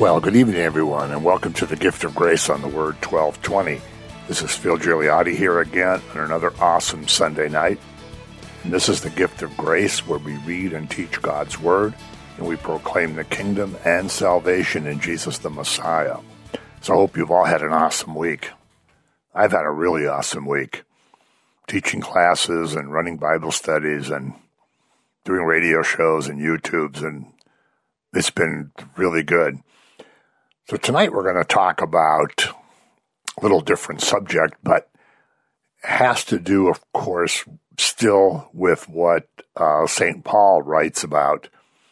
Well, good evening, everyone, and welcome to the Gift of Grace on the Word 1220. This is Phil Gigliotti here again on another awesome Sunday night. And this is the Gift of Grace, where we read and teach God's Word, and we proclaim the kingdom and salvation in Jesus the Messiah. So I hope you've all had an awesome week. I've had a really awesome week, teaching classes and running Bible studies and doing radio shows and YouTubes, and it's been really good. So tonight we're going to talk about a little different subject, but it has to do, of course, still with what St. Paul writes about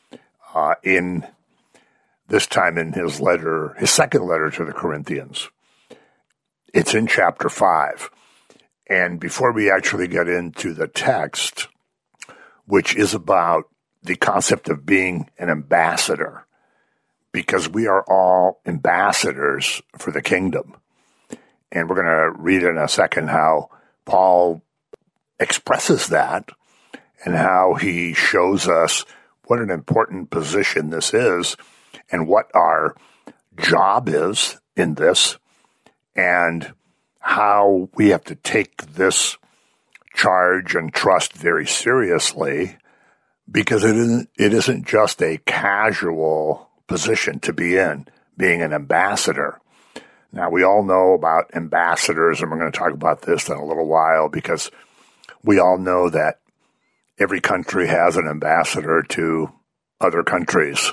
in this time in his letter, his second letter to the Corinthians. It's in chapter 5. And before we actually get into the text, which is about the concept of being an ambassador, because we are all ambassadors for the kingdom. And we're going to read in a second how Paul expresses that and how he shows us what an important position this is and what our job is in this and how we have to take this charge and trust very seriously, because it isn't just a casual position to be in, being an ambassador. Now, we all know about ambassadors, and we're going to talk about this in a little while, because we all know that every country has an ambassador to other countries.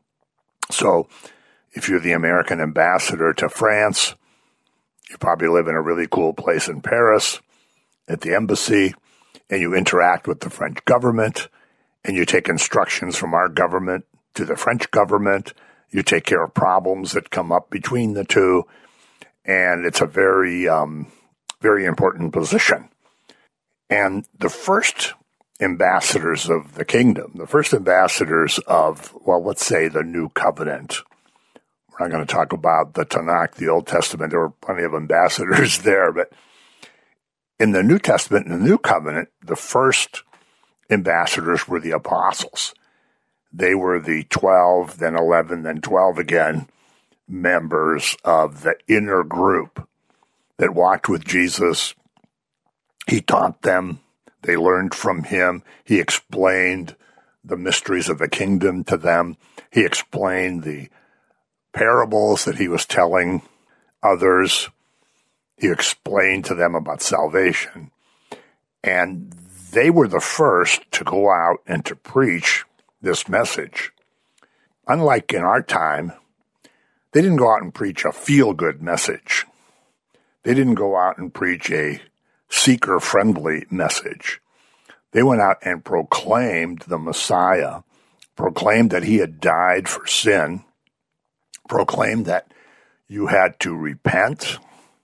So if you're the American ambassador to France, you probably live in a really cool place in Paris at the embassy, and you interact with the French government, and you take instructions from our government to the French government. You take care of problems that come up between the two, and it's a very, very important position. And the first ambassadors of the kingdom, the first ambassadors of, well, let's say the New Covenant. We're not going to talk about the Tanakh, the Old Testament. There were plenty of ambassadors there, but in the New Testament, in the New Covenant, the first ambassadors were the apostles. They were the 12, then 11, then 12 again, members of the inner group that walked with Jesus. He taught them. They learned from him. He explained the mysteries of the kingdom to them. He explained the parables that he was telling others. He explained to them about salvation. And they were the first to go out and to preach this message. Unlike in our time, they didn't go out and preach a feel-good message. They didn't go out and preach a seeker-friendly message. They went out and proclaimed the Messiah, proclaimed that he had died for sin, proclaimed that you had to repent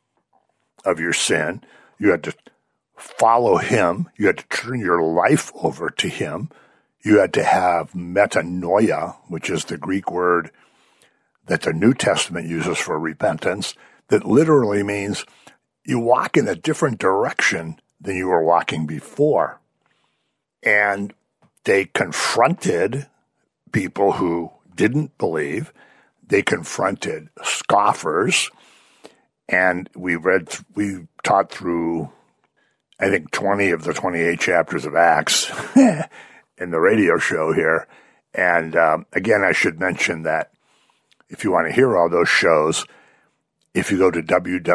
of your sin, you had to follow him, you had to turn your life over to him, you had to have metanoia, which is the Greek word that the New Testament uses for repentance, that literally means you walk in a different direction than you were walking before. And they confronted people who didn't believe. They confronted scoffers. And we taught through, I think, 20 of the 28 chapters of Acts in the radio show here. And again, I should mention that if you want to hear all those shows, if you go to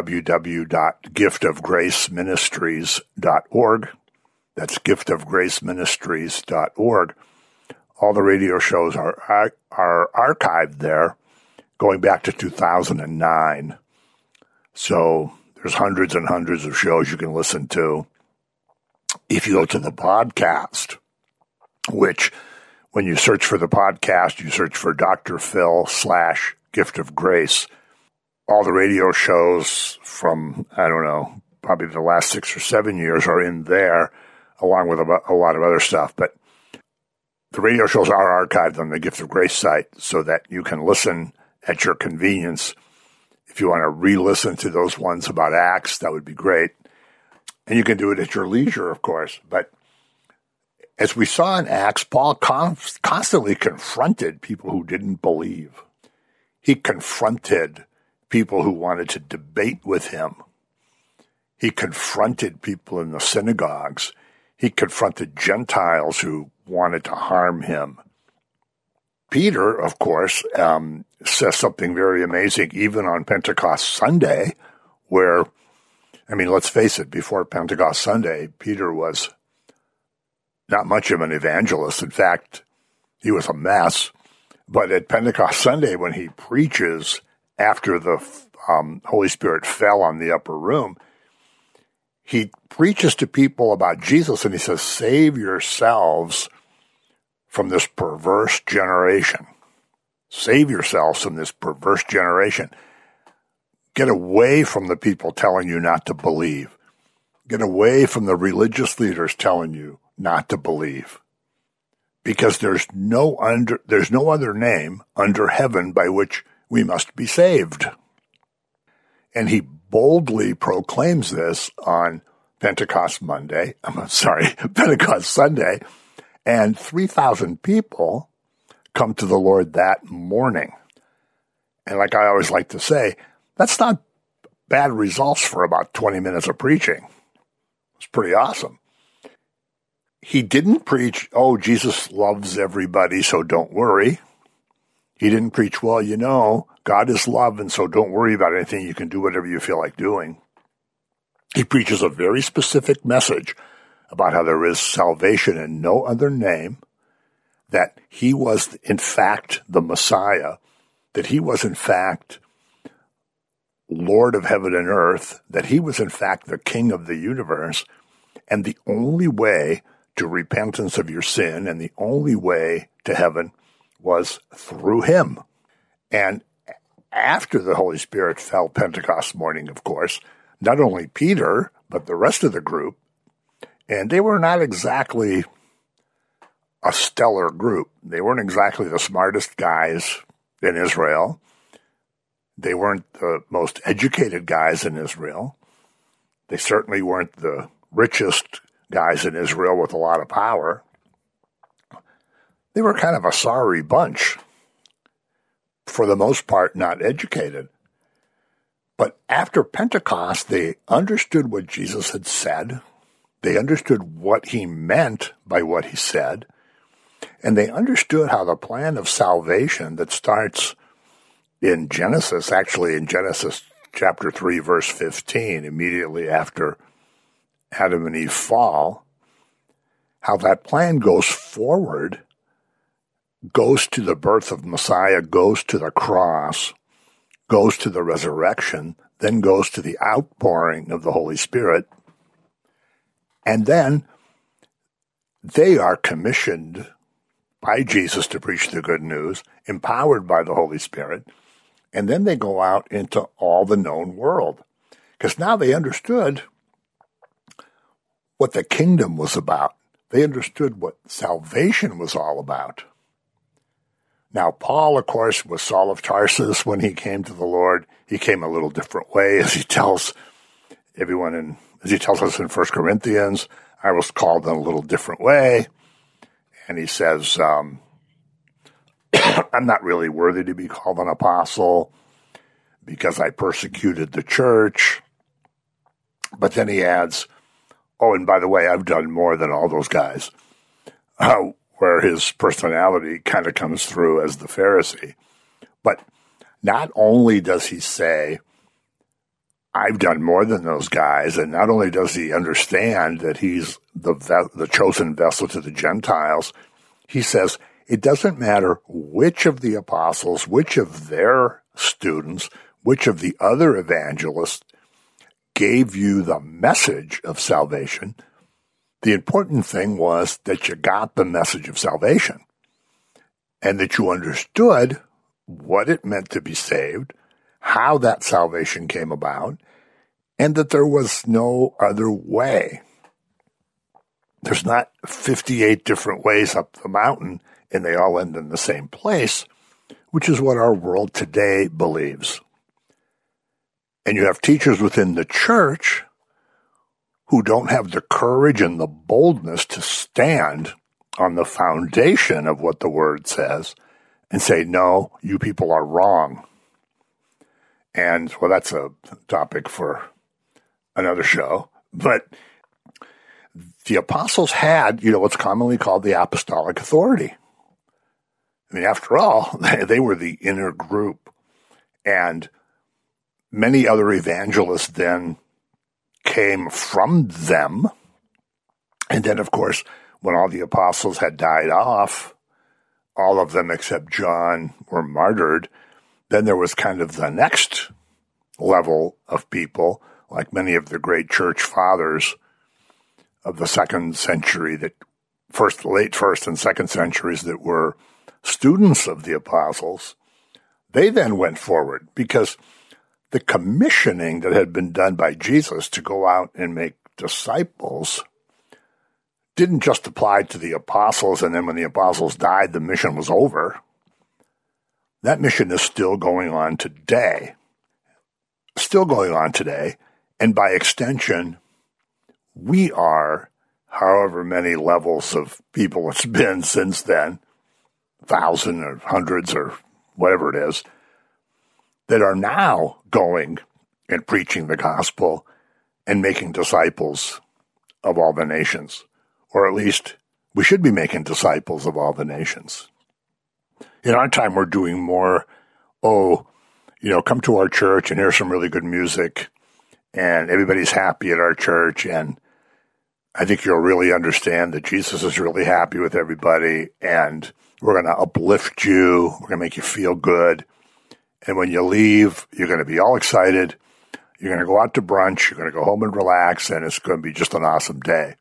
www.giftofgraceministries.org, that's giftofgraceministries.org, all the radio shows are archived there going back to 2009. So there's hundreds and hundreds of shows you can listen to. If you go to the podcast, which when you search for the podcast, you search for Dr. Phil / Gift of Grace. All the radio shows from, I don't know, probably the last 6 or 7 years are in there, along with a lot of other stuff. But the radio shows are archived on the Gift of Grace site so that you can listen at your convenience. If you want to re-listen to those ones about Acts, that would be great. And you can do it at your leisure, of course. But as we saw in Acts, Paul constantly confronted people who didn't believe. He confronted people who wanted to debate with him. He confronted people in the synagogues. He confronted Gentiles who wanted to harm him. Peter, of course, says something very amazing even on Pentecost Sunday, where, let's face it, before Pentecost Sunday, Peter was not much of an evangelist. In fact, he was a mess. But at Pentecost Sunday, when he preaches after the Holy Spirit fell on the upper room, he preaches to people about Jesus, and he says, save yourselves from this perverse generation. Save yourselves from this perverse generation. Get away from the people telling you not to believe. Get away from the religious leaders telling you not to believe. Because there's no other name under heaven by which we must be saved. And he boldly proclaims this on Pentecost Sunday, and 3,000 people come to the Lord that morning. And like I always like to say, that's not bad results for about 20 minutes of preaching. It's pretty awesome. He didn't preach, Jesus loves everybody, so don't worry. He didn't preach, God is love, and so don't worry about anything. You can do whatever you feel like doing. He preaches a very specific message about how there is salvation in no other name, that he was, in fact, the Messiah, that he was, in fact, Lord of heaven and earth, that he was, in fact, the King of the universe, and the only way to repentance of your sin and the only way to heaven was through him. And after the Holy Spirit fell Pentecost morning, of course, not only Peter, but the rest of the group, and they were not exactly a stellar group. They weren't exactly the smartest guys in Israel. They weren't the most educated guys in Israel. They certainly weren't the richest guys in Israel with a lot of power. They were kind of a sorry bunch. For the most part, not educated. But after Pentecost, they understood what Jesus had said. They understood what he meant by what he said. And they understood how the plan of salvation that starts in Genesis, actually in Genesis chapter 3, verse 15, immediately after Adam and Eve fall, how that plan goes forward, goes to the birth of Messiah, goes to the cross, goes to the resurrection, then goes to the outpouring of the Holy Spirit, and then they are commissioned by Jesus to preach the good news, empowered by the Holy Spirit, and then they go out into all the known world. Because now they understood what the kingdom was about. They understood what salvation was all about. Now, Paul, of course, was Saul of Tarsus when he came to the Lord. He came a little different way, as he tells everyone, as he tells us in 1 Corinthians, I was called in a little different way. And he says, I'm not really worthy to be called an apostle because I persecuted the church. But then he adds, and by the way, I've done more than all those guys. Where his personality kind of comes through as the Pharisee. But not only does he say, I've done more than those guys, and not only does he understand that he's the chosen vessel to the Gentiles, he says, it doesn't matter which of the apostles, which of their students, which of the other evangelists gave you the message of salvation. The important thing was that you got the message of salvation and that you understood what it meant to be saved, how that salvation came about, and that there was no other way. There's not 58 different ways up the mountain and they all end in the same place, which is what our world today believes. And you have teachers within the church who don't have the courage and the boldness to stand on the foundation of what the Word says and say, no, you people are wrong. And, well, that's a topic for another show. But the apostles had, what's commonly called the apostolic authority. I mean, after all, they were the inner group. And many other evangelists then came from them. And then, of course, when all the apostles had died off, all of them except John were martyred. Then there was kind of the next level of people, like many of the great church fathers of the second century, late first and second centuries that were students of the apostles. They then went forward because the commissioning that had been done by Jesus to go out and make disciples didn't just apply to the apostles, and then when the apostles died, the mission was over. That mission is still going on today. And by extension, we are, however many levels of people it's been since then, 1,000 or hundreds or whatever it is, that are now going and preaching the gospel and making disciples of all the nations. Or at least we should be making disciples of all the nations. In our time, we're doing more, come to our church and hear some really good music, and everybody's happy at our church, and I think you'll really understand that Jesus is really happy with everybody, and we're going to uplift you, we're going to make you feel good, and when you leave, you're going to be all excited, you're going to go out to brunch, you're going to go home and relax, and it's going to be just an awesome day.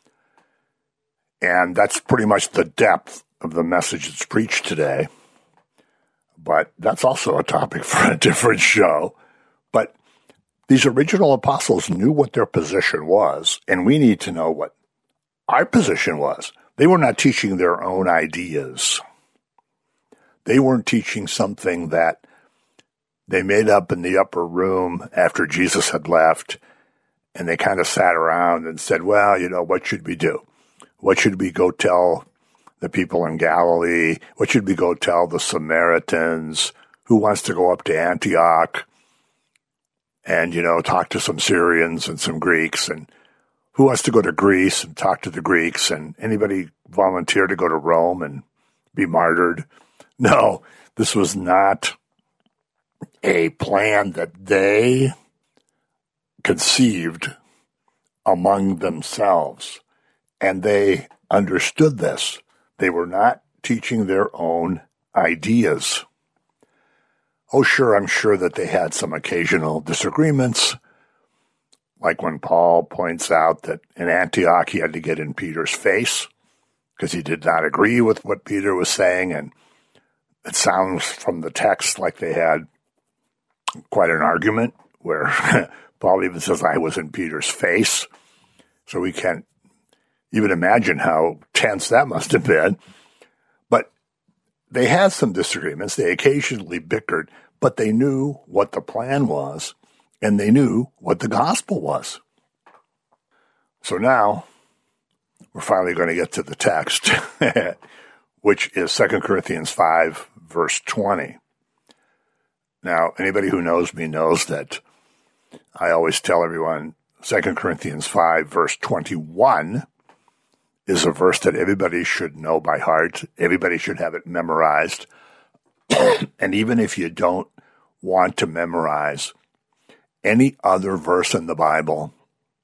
And that's pretty much the depth of the message that's preached today. But that's also a topic for a different show. But these original apostles knew what their position was, and we need to know what our position was. They were not teaching their own ideas. They weren't teaching something that they made up in the upper room after Jesus had left, and they kind of sat around and said, well, what should we do? What should we go tell the people in Galilee? What should we go tell the Samaritans? Who wants to go up to Antioch and, talk to some Syrians and some Greeks? And who wants to go to Greece and talk to the Greeks? And anybody volunteer to go to Rome and be martyred? No, this was not a plan that they conceived among themselves. And they understood this. They were not teaching their own ideas. Oh, sure, I'm sure that they had some occasional disagreements, like when Paul points out that in Antioch he had to get in Peter's face because he did not agree with what Peter was saying, and it sounds from the text like they had quite an argument where Paul even says, I was in Peter's face, so we can't even imagine how tense that must have been. But they had some disagreements. They occasionally bickered, but they knew what the plan was, and they knew what the gospel was. So now we're finally going to get to the text, which is 2 Corinthians 5, verse 20. Now, anybody who knows me knows that I always tell everyone 2 Corinthians 5, verse 21 is a verse that everybody should know by heart. Everybody should have it memorized. And even if you don't want to memorize any other verse in the Bible,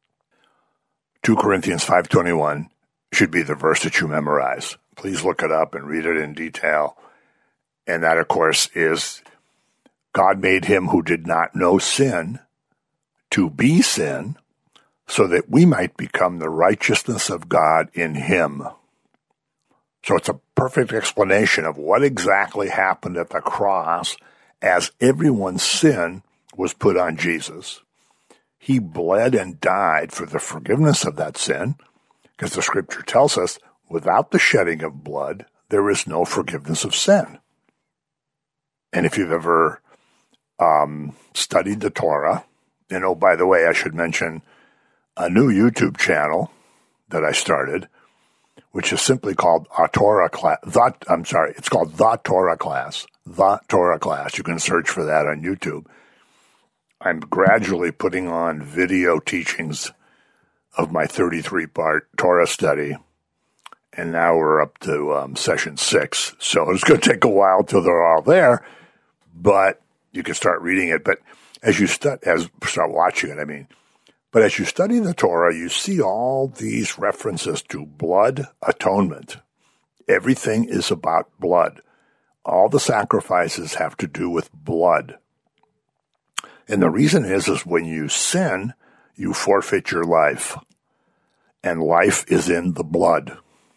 2 Corinthians 5:21 should be the verse that you memorize. Please look it up and read it in detail. And that, of course, is God made him who did not know sin to be sin, so that we might become the righteousness of God in him. So it's a perfect explanation of what exactly happened at the cross as everyone's sin was put on Jesus. He bled and died for the forgiveness of that sin, because the scripture tells us without the shedding of blood, there is no forgiveness of sin. And if you've ever studied the Torah, and oh, by the way, I should mention a new YouTube channel that I started, which is simply called it's called The Torah Class. The Torah Class. You can search for that on YouTube. I'm gradually putting on video teachings of my 33-part Torah study, and now we're up to session 6. So it's going to take a while till they're all there, but you can start reading it. But as you start watching it, but as you study the Torah, you see all these references to blood atonement. Everything is about blood. All the sacrifices have to do with blood. And the reason is when you sin, you forfeit your life. And life is in the blood.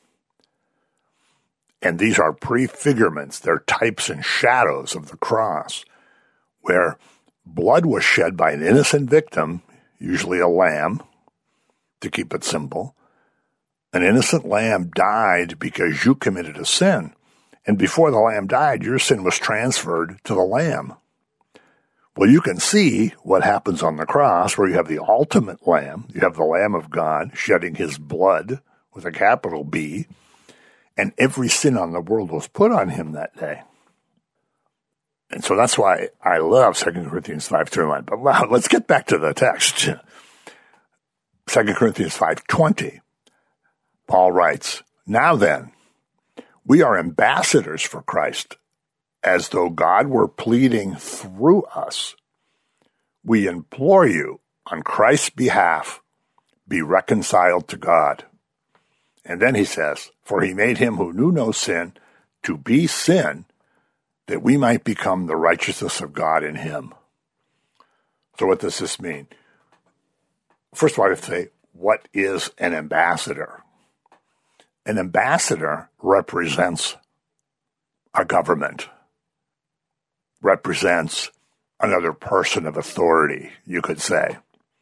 And these are prefigurements. They're types and shadows of the cross, where blood was shed by an innocent victim, usually a lamb, to keep it simple. An innocent lamb died because you committed a sin. And before the lamb died, your sin was transferred to the lamb. Well, you can see what happens on the cross, where you have the ultimate lamb. You have the Lamb of God shedding his blood with a capital B, and every sin on the world was put on him that day. And so that's why I love 2 Corinthians 5:31. But wow, let's get back to the text. 2 Corinthians 5:20, Paul writes, "Now then, we are ambassadors for Christ, as though God were pleading through us. We implore you, on Christ's behalf, be reconciled to God." And then he says, "For he made him who knew no sin to be sin, that we might become the righteousness of God in him." So what does this mean? First of all, I have to say, what is an ambassador? An ambassador represents a government, represents another person of authority, you could say.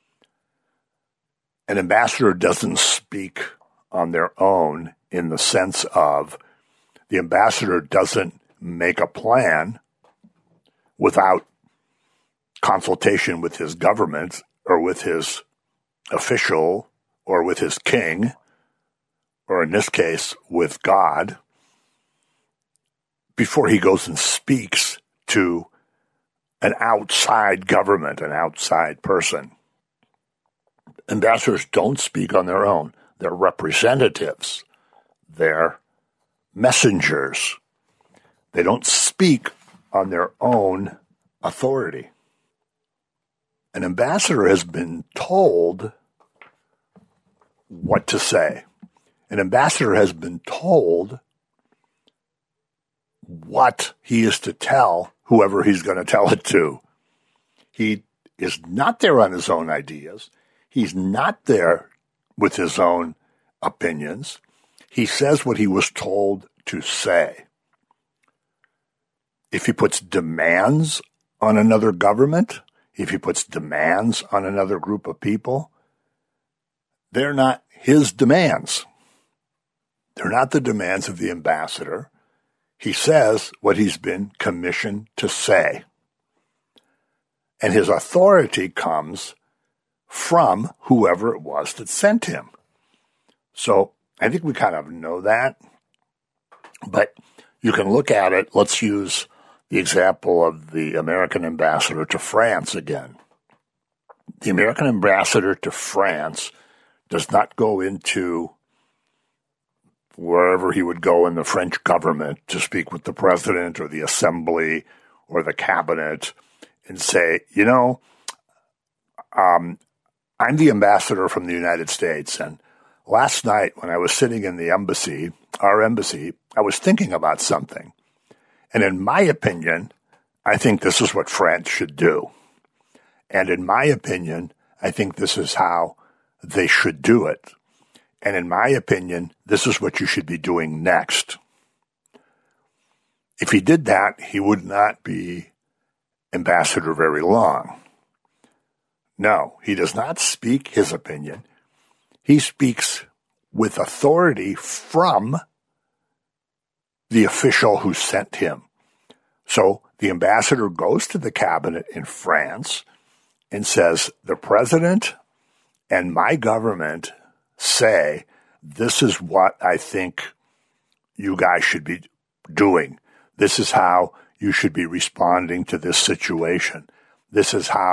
An ambassador doesn't speak on their own in the sense of the ambassador doesn't make a plan without consultation with his government or with his official or with his king, or in this case, with God, before he goes and speaks to an outside government, an outside person. Ambassadors don't speak on their own. They're representatives. They're messengers. They don't speak on their own authority. An ambassador has been told what to say. An ambassador has been told what he is to tell whoever he's going to tell it to. He is not there on his own ideas. He's not there with his own opinions. He says what he was told to say. If he puts demands on another government, if he puts demands on another group of people, they're not his demands. They're not the demands of the ambassador. He says what he's been commissioned to say. And his authority comes from whoever it was that sent him. So I think we kind of know that. But you can look at it. Let's use the example of the American ambassador to France again. The American ambassador to France does not go into wherever he would go in the French government to speak with the president or the assembly or the cabinet and say, I'm the ambassador from the United States, and last night when I was sitting in the embassy, our embassy, I was thinking about something. And in my opinion, I think this is what France should do. And in my opinion, I think this is how they should do it. And in my opinion, this is what you should be doing next. If he did that, he would not be ambassador very long. No, he does not speak his opinion. He speaks with authority from the official who sent him. So the ambassador goes to the cabinet in France and says, the president and my government say, this is what I think you guys should be doing. This is how you should be responding to this situation. This is how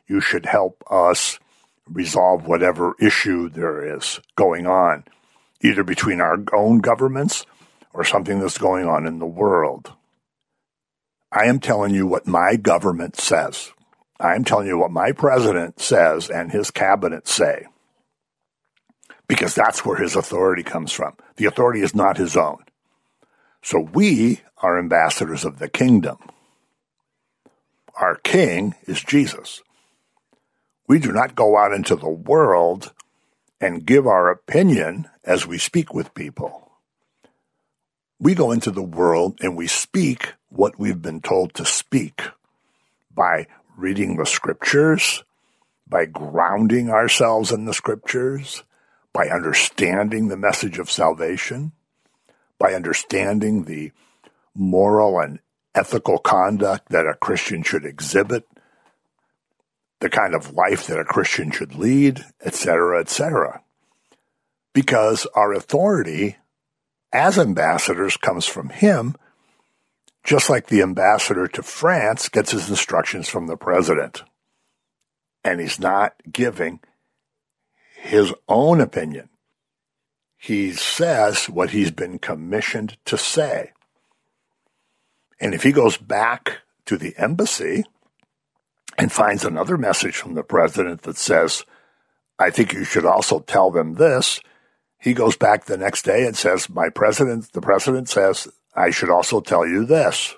you should help us resolve whatever issue there is going on, either between our own governments or something that's going on in the world. I am telling you what my government says. I am telling you what my president says and his cabinet say, because that's where his authority comes from. The authority is not his own. So we are ambassadors of the kingdom. Our king is Jesus. We do not go out into the world and give our opinion as we speak with people. We go into the world and we speak what we've been told to speak by reading the scriptures, by grounding ourselves in the scriptures, by understanding the message of salvation, by understanding the moral and ethical conduct that a Christian should exhibit, the kind of life that a Christian should lead, etc., etc. Because our authority as ambassadors comes from him, just like the ambassador to France gets his instructions from the president. And he's not giving his own opinion. He says what he's been commissioned to say. And if he goes back to the embassy and finds another message from the president that says, I think you should also tell them this, he goes back the next day and says, the president says, I should also tell you this.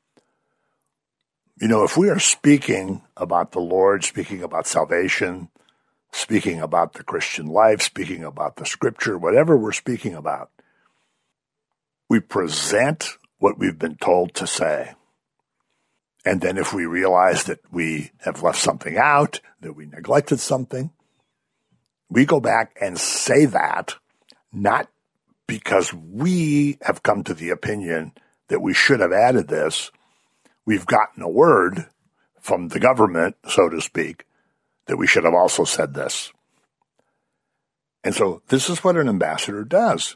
You know, if we are speaking about the Lord, speaking about salvation, speaking about the Christian life, speaking about the scripture, whatever we're speaking about, we present what we've been told to say. And then if we realize that we have left something out, that we neglected something, we go back and say that, not because we have come to the opinion that we should have added this. We've gotten a word from the government, so to speak, that we should have also said this. And so this is what an ambassador does.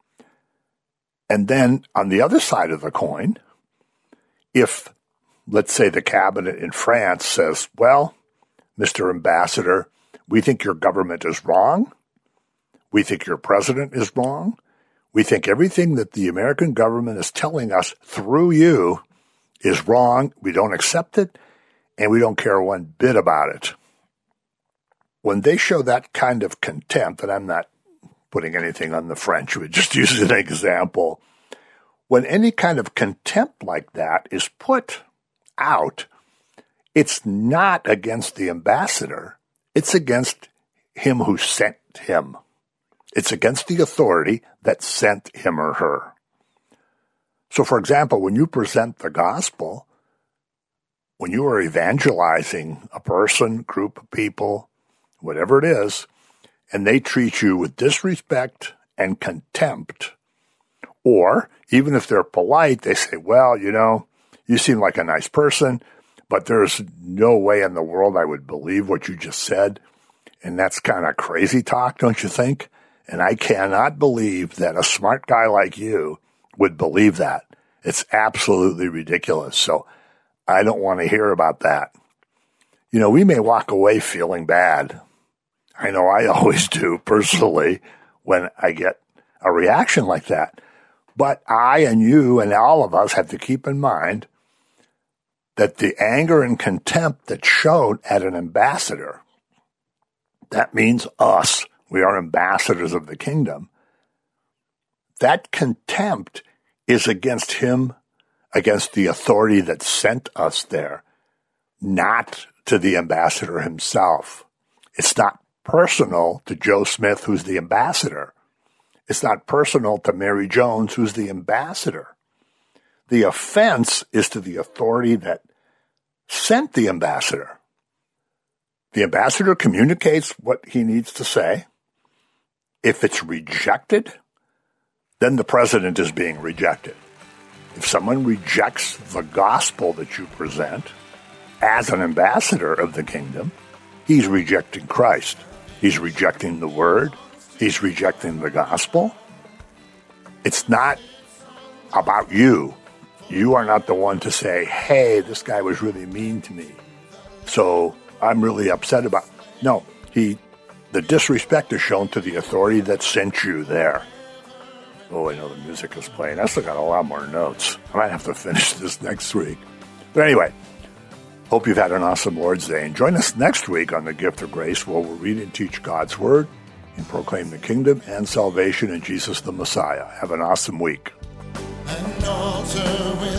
And then on the other side of the coin, if, let's say, the cabinet in France says, well, Mr. Ambassador, we think your government is wrong. We think your president is wrong. We think everything that the American government is telling us through you is wrong. We don't accept it, and we don't care one bit about it. When they show that kind of contempt, and I'm not putting anything on the French, we just use an example. When any kind of contempt like that is put out, it's not against the ambassador. It's against him who sent him. It's against the authority that sent him or her. So, for example, when you present the gospel, when you are evangelizing a person, group of people, whatever it is, and they treat you with disrespect and contempt, or even if they're polite, they say, well, you know, you seem like a nice person, but there's no way in the world I would believe what you just said. And that's kind of crazy talk, don't you think? And I cannot believe that a smart guy like you would believe that. It's absolutely ridiculous. So I don't want to hear about that. You know, we may walk away feeling bad. I know I always do personally when I get a reaction like that. But I and you and all of us have to keep in mind that the anger and contempt that's shown at an ambassador, that means us. We are ambassadors of the kingdom. That contempt is against him, against the authority that sent us there, not to the ambassador himself. It's not personal to Joe Smith, who's the ambassador. It's not personal to Mary Jones, who's the ambassador. The offense is to the authority that sent the ambassador. The ambassador communicates what he needs to say. If it's rejected, then the president is being rejected. If someone rejects the gospel that you present as an ambassador of the kingdom, he's rejecting Christ. He's rejecting the word. He's rejecting the gospel. It's not about you. You are not the one to say, hey, this guy was really mean to me, so I'm really upset about. No, the disrespect is shown to the authority that sent you there. Oh, I know the music is playing. I still got a lot more notes. I might have to finish this next week. But anyway, hope you've had an awesome Lord's Day. And join us next week on The Gift of Grace, where we'll read and teach God's Word and proclaim the kingdom and salvation in Jesus the Messiah. Have an awesome week. An altar with